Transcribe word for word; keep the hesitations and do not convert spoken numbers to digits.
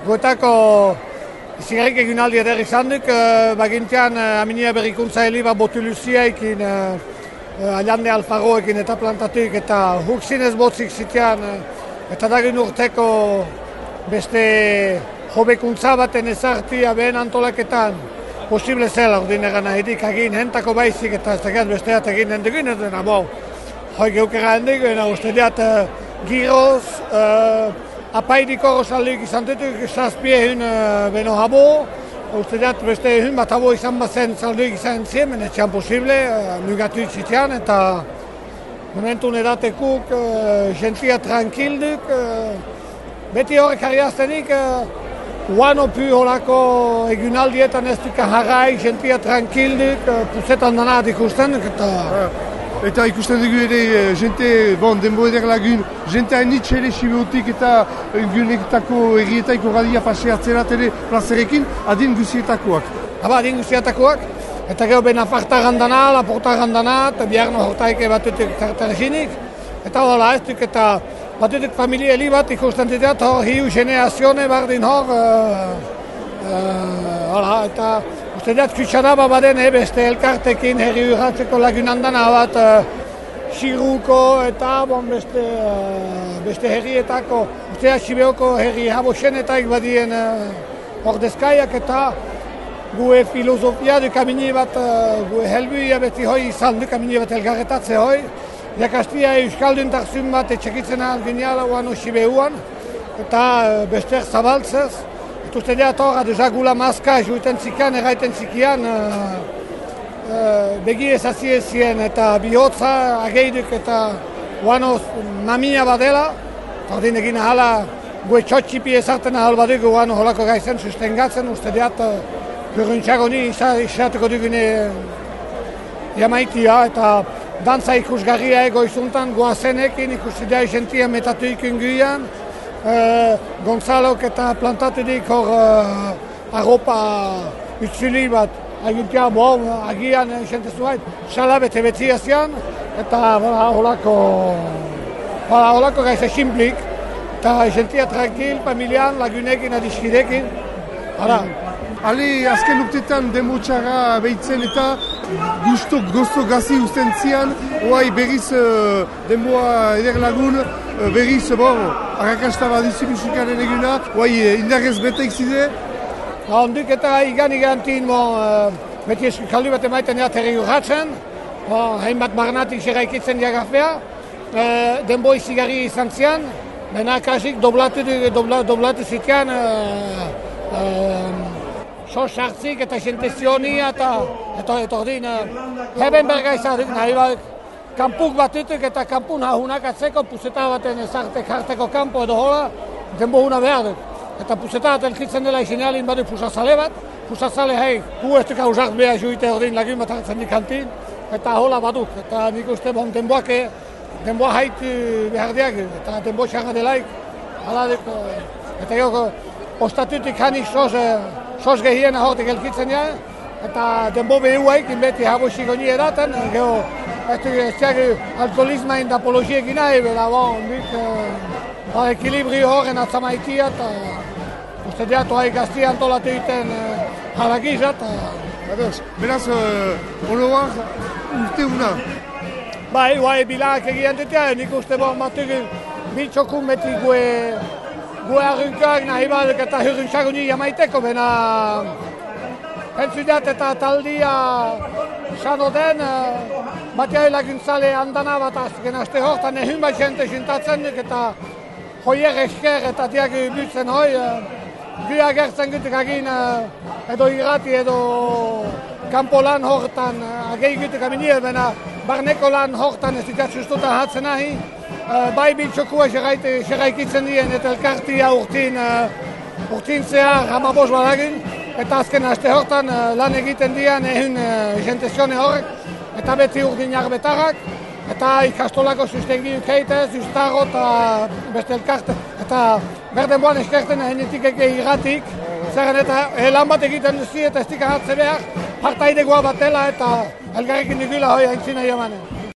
Guetako izigarrik egunaldi eder izan duk, bagintian aminia berrikuntza heli bat botuluziaikin, Allande Alfaroekin eta plantatik eta huk zinez botzik zitean eta dagin urteko beste hobekuntza baten ezartia behen antolaketan posible zela ordin egan ahidik agin hentako baizik eta ez dagoen besteat egin hendigin ez dena bo. Hoi geukera hendigin, uste diat giroz, apaidik orosaldik izan dituk, zazpie hyn beno habo, uste diat beste hyn bat habo izan bazen zalduik izan ziemen, etxean posible, mugatu zitean eta momentun edatekuk, gentia tranquilduk, beti horrek harriaztenik, Uano pu holako egunaldietan ez duk harrai, gentia tranquilduk, puzetan dana ikusten eta... Eta ikusten dugu ere, jente, bon, denbo eder lagun, jente hainitz ere sibeotik eta guneketako errietaiko gadia paseatzerat ere plazerekin, adin guzietakoak. Haba, adin guzietakoak, eta gero ben apartagan dana, laportagan dana, eta biharno hortaike batutuk tartarzinik, eta hola ez duk eta batutuk familie heli bat ikusten ditat, hor hiu generazione bardin hor, hola, eta uste diat kutsanaba baden beste elkartekin herri urratzeko lagunandana bat Siruko eta bon, beste, beste herrietako, uste diat Sibeoko herri habosenetaik badien ordezkaiak eta gue filosofia du kamini bat, gue helbuia beti hoi izan du kamini bat elgarretatze hoi, jakastia euskaldun tarzun bat etxekitzen algineala uano Sibeuan eta bester zabaltzez. Uste diat horra dezagula maska juiten zikan, erraiten zikian uh, uh, begi ezazie zien eta bihotza ageiduk eta uanoz mamia badela. Tordin egin ahala gue txotxipi ezarten ahal badugu uano holako gaizen sustengatzen. Uste diat uh, gurruntxago ni izatuko dugune jamaitia eta dantza ikusgarria ego izuntan goazenekin ikusi da gentia metatu ikunguian. Uh, Gonzalok eta plantatudik hor uh, arropa utzuli bat agintia bon, agian jentezu hait, salabete betziazian eta holako holako gaiza simplik eta jentia tranquil, familian, lagunekin, adiskidekin. Ale, azken urtetan demotxarra behitzen eta gusto, gozo gazi usten zian, oai berriz uh, demoa eder lagun, uh, berriz, bon, arrakasta badizu musikaren eguna, oai indarrez beteik zide? Onduk eta igan igantin, bon, uh, beti eskaldu bat emaiten ja terri urratzen, bon, hain bat marnatik xeraikitzen jagafea, uh, denbo izigarri izan zian, bena kasik doblatu, dobla, doblatu zitean, uh, uh, sos hartzik eta jentezionia eta eta ordin heben berga izaduk nahi bat kampuk batutuk eta kampun hahunak atzeko puseta baten ezarte karteko kampo edo hola denbo huna behar duk. Eta puseta bat elkitzen dela izinalin badu pusazale bat, pusazale hei gu ez duk hausart beha juite ordin lagun bat hartzen dikantin eta hola baduk. Eta nik uste bon denboak denboa haitu behar diag eta denbo xarra delaik hala duk eta joko ostatutik hanik sos sos gehien ahortik elkitzen ja, eta denbo behuaik inbeti habosik honi edaten, geho, ez dugu alkoholizma inda apologiekin nahi, bera bon, dik, uh, ekilibri horren atzamaitia, eta uste diatu haik gazti antolatu egiten uh, halagizat. Uh, Beraz, uh, oroak urte una? Bai, bai, bilak egiten ditea, nik uste bon batugu biltxokun beti gue gue arrunkak nahi baduk eta hurruntxaguni jamaiteko, bena pentsudiat eta taldia sano den, batiai laguntzale handana bat azken aste hortan ehun bat jente jintatzen duk eta hoier esker eta diagu butzen hoi, gu agertzen gutuk agin edo irrati edo kampo lan hortan agei gutuk aminie, bena barneko lan hortan ez ditat sustutan hatzen nahi, Uh, bai biltxokua xerraikitzen dien eta elkartia urtin, uh, urtin zehar hamabos badagin eta azken aste hortan uh, lan egiten dien ehun uh, jentezione horrek eta beti urdin jarbetarrak eta ikastolako sustengi ukeitez, ustaro eta beste elkarte eta berden boan eskerten ehenetik ege irratik zerren eta eh, lan bat egiten duzi eta ez dika hartze behar partaidegoa batela eta elgarrekin digula hoi aintzina jamanen.